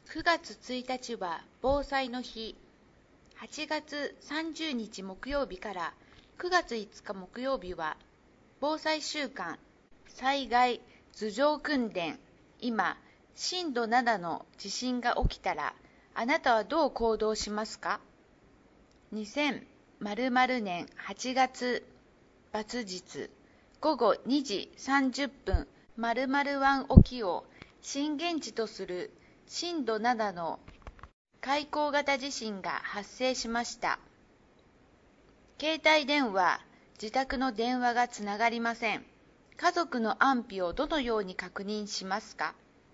9月1日は防災の日。8月30日木曜日から9月5日木曜日は防災週間、災害頭上訓練。今、震度7の地震が起きたら、あなたはどう行動しますか？ 2000○○年8月×日午後2時30分〇〇湾沖を震源地とする震度7の海溝型地震が発生しました。携帯電話、自宅の電話がつながりません。家族の安否をどのように確認しますか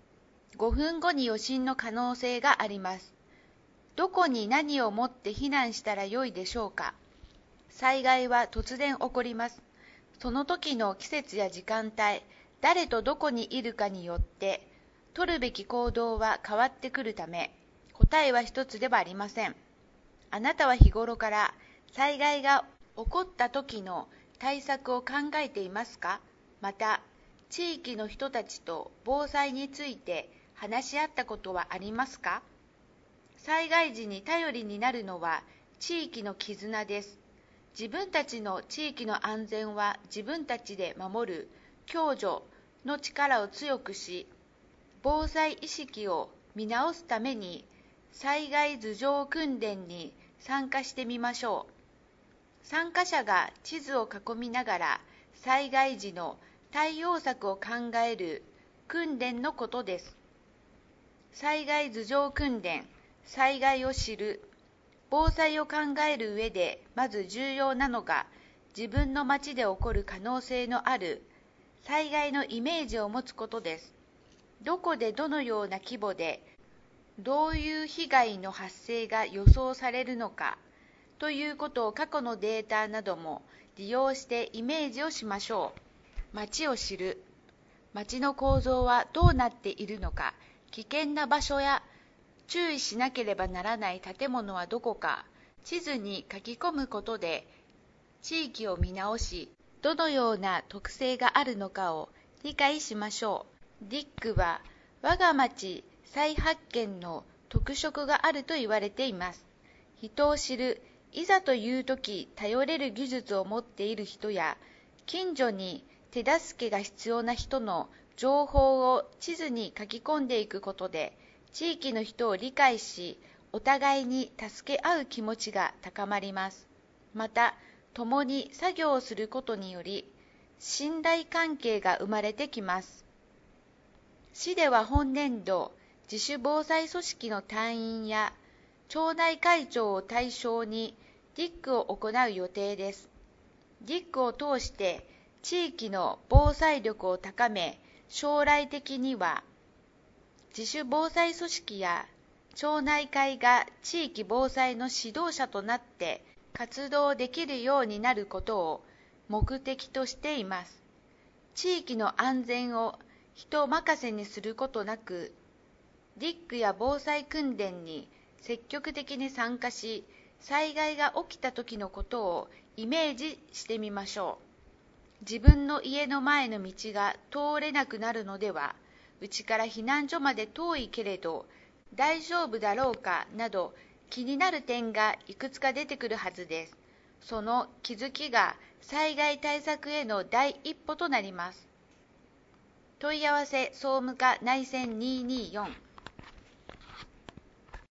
？5分後に余震の可能性があります。どこに何を持って避難したらよいでしょうか？災害は突然起こります。その時の季節や時間帯、誰とどこにいるかによって取るべき行動は変わってくるため、答えは一つではありません。あなたは日頃から災害が起こった時の対策を考えていますか？また、地域の人たちと防災について話し合ったことはありますか？災害時に頼りになるのは地域の絆です。自分たちの地域の安全は自分たちで守る共助の力を強くし、防災意識を見直すために災害頭上訓練に参加してみましょう。参加者が地図を囲みながら災害時の対応策を考える訓練のことです。災害頭上訓練、災害を知る。防災を考える上でまず重要なのが、自分の町で起こる可能性のある災害のイメージを持つことです。どこでどのような規模で、どういう被害の発生が予想されるのかということを過去のデータなども利用してイメージをしましょう。町を知る。町の構造はどうなっているのか、危険な場所や注意しなければならない建物はどこか、地図に書き込むことで地域を見直し、どのような特性があるのかを理解しましょう。ディックは我が町再発見の特色があると言われています。人を知る、いざという時頼れる技術を持っている人や、近所に手助けが必要な人の情報を地図に書き込んでいくことで、地域の人を理解し、お互いに助け合う気持ちが高まります。また、共に作業をすることにより、信頼関係が生まれてきます。市では本年度、自主防災組織の隊員や町内会長を対象にディックを行う予定です。ディックを通して地域の防災力を高め、将来的には自主防災組織や町内会が地域防災の指導者となって活動できるようになることを目的としています。地域の安全を人任せにすることなく、ディックや防災訓練に積極的に参加し、災害が起きた時のことをイメージしてみましょう。自分の家の前の道が通れなくなるのでは、うちから避難所まで遠いけれど大丈夫だろうかなど気になる点がいくつか出てくるはずです。その気づきが災害対策への第一歩となります。問い合わせ総務課内線224